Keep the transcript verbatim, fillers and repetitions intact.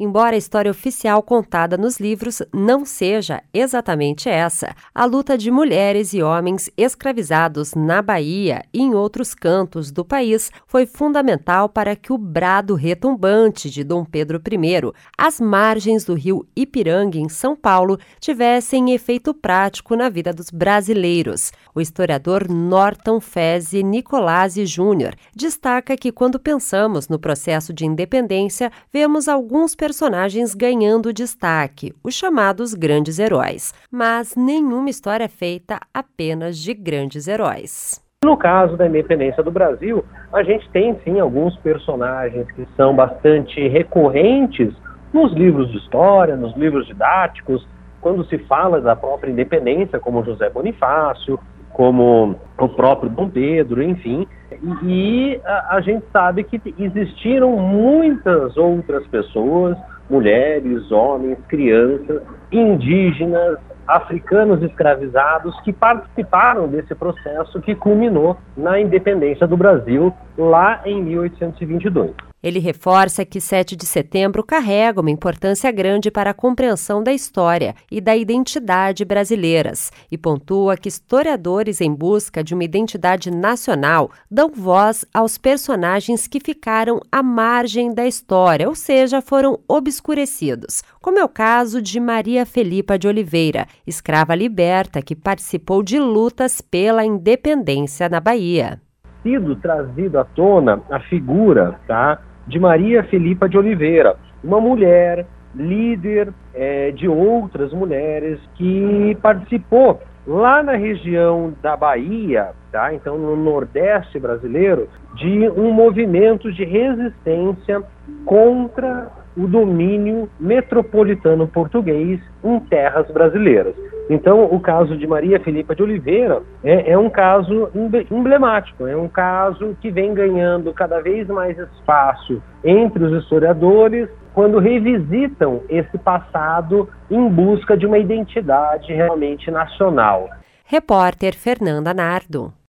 embora a história oficial contada nos livros não seja exatamente essa. A luta de mulheres e homens escravizados na Bahia e em outros cantos do país foi fundamental para que o brado retumbante de Dom Pedro I, às margens do rio Ipiranga, em São Paulo, tivessem efeito prático na vida dos brasileiros. O historiador Norton Fezzi Nicolazzi Júnior destaca que quando pensamos no processo de independência, vemos alguns personagens ganhando destaque, os chamados grandes heróis. Mas nenhuma história é feita apenas de grandes heróis. No caso da independência do Brasil, a gente tem sim alguns personagens que são bastante recorrentes nos livros de história, nos livros didáticos, quando se fala da própria independência, como José Bonifácio, como o próprio Dom Pedro, enfim. E a, a gente sabe que existiram muitas outras pessoas, mulheres, homens, crianças, indígenas, africanos escravizados que participaram desse processo que culminou na independência do Brasil lá em mil oitocentos e vinte e dois. Ele reforça que sete de setembro carrega uma importância grande para a compreensão da história e da identidade brasileiras e pontua que historiadores em busca de uma identidade nacional dão voz aos personagens que ficaram à margem da história, ou seja, foram obscurecidos, como é o caso de Maria Felipa de Oliveira, escrava liberta que participou de lutas pela independência na Bahia. Sido trazido à tona a figura, tá, de Maria Felipa de Oliveira, uma mulher líder é, de outras mulheres que participou lá na região da Bahia, tá, então no Nordeste brasileiro, de um movimento de resistência contra o domínio metropolitano português em terras brasileiras. Então, o caso de Maria Felipa de Oliveira é, é um caso emblemático, é um caso que vem ganhando cada vez mais espaço entre os historiadores quando revisitam esse passado em busca de uma identidade realmente nacional. Repórter Fernanda Nardo.